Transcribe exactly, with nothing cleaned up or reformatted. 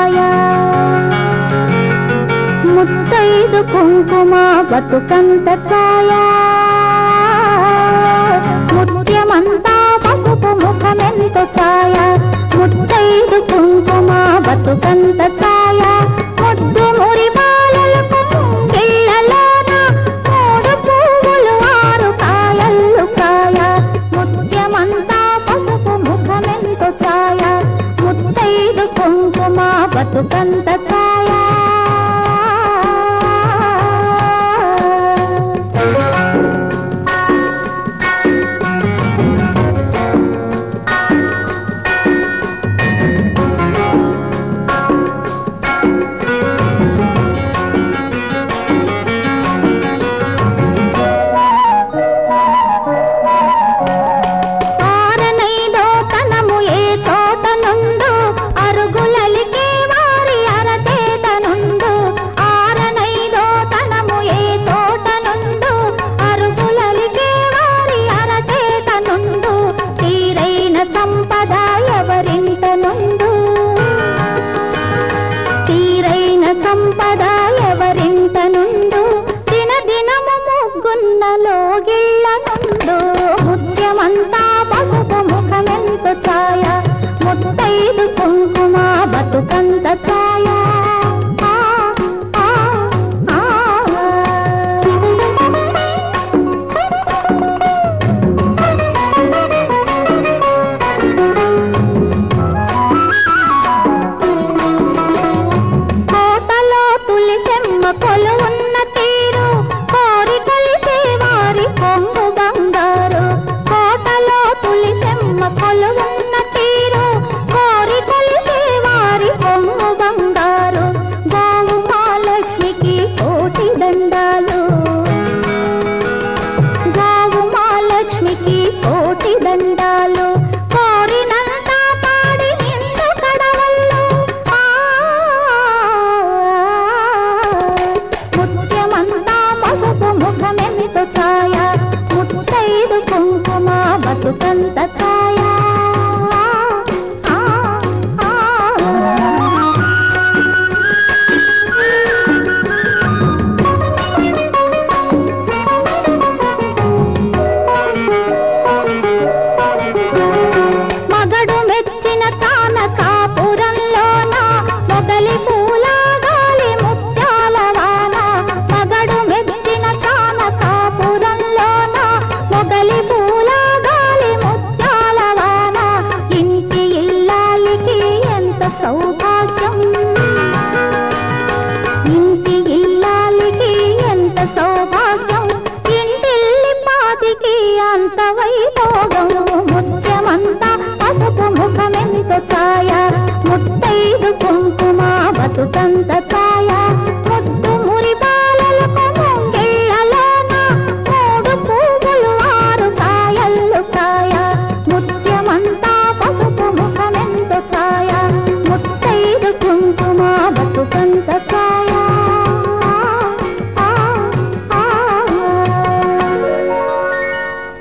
ఛాయ ముత్తైదు కుంకుమ బతుకంత ఛాయ ముత్యమంతా పసుపు ముఖమెంత ఛాయ ముత్తైదు కుంకుమ బతుకంత ఛాయ ముద్దు మురి బాలలకు ముంగిళ్ళలోన మూడు పువ్వులు ఆరు కాయల్లు కాయ ముత్యమంతా పసుపు ముఖమెంత ఛాయ ముత్తైదు కుంకుమ బతుకంత ఛాయ సంపద ఎవరింట నుండు దిన దినము ముగ్గున్నలోగిళ్ళ నుండు ముత్యమంతా పసుపు ముఖమెంత ఛాయ ముత్తైదు కుంకుమ బతుకంత ఛాయ కొలువున్న తీరు కోరి కలిసే వారి కొంగు బంగారు కోటలో తులిసెమ్మ కొలువున్న తీరు కోరి కలిసే వారి కొంగు బంగారు గోవు మహాలక్ష్మికి కోటి దండాలు గోవు మహాలక్ష్మికి కోటి దండాలు కోరినంత పాడి నిండు కడవల్లో ముత్యమంతా పసుపు ముఖమెంత ఛాయ ముత్తైదు కుంకుమ బతుకంత ఛాయ మగడు మెచ్చిన చానకాపురంలోన మొగలి పూల గాలి ముత్యాల వాన మగడు మెచ్చిన చానకాపురంలోన మొగలి పూల గాలి ముత్యాల వాన ఇంటి ఇల్లాలికి ఎంత సౌభాగ్యం ఇంటి ఇల్లాలికి ఎంత సౌభాగ్యం ఇంటిల్లి పాతికి అంత వైభోగం ముత్యమంతా పసుపు ముఖమెంత ఛాయ ముత్తైదు కుంకుమ